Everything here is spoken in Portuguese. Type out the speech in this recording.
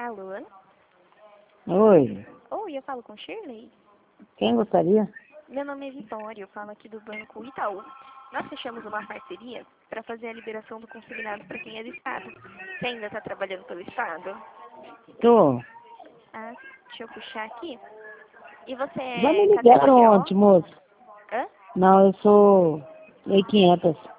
Alô? Oi, Oi, eu falo com Shirley? quem gostaria? Meu nome é Vitória, eu falo aqui do Banco Itaú. Nós fechamos uma parceria para fazer a liberação do consignado para quem é do Estado. Você ainda está trabalhando pelo Estado? Tô. Ah, deixa eu puxar aqui. E você Já me é ligaram categoria ontem, O? moço. Hã? Não, eu sou 1500.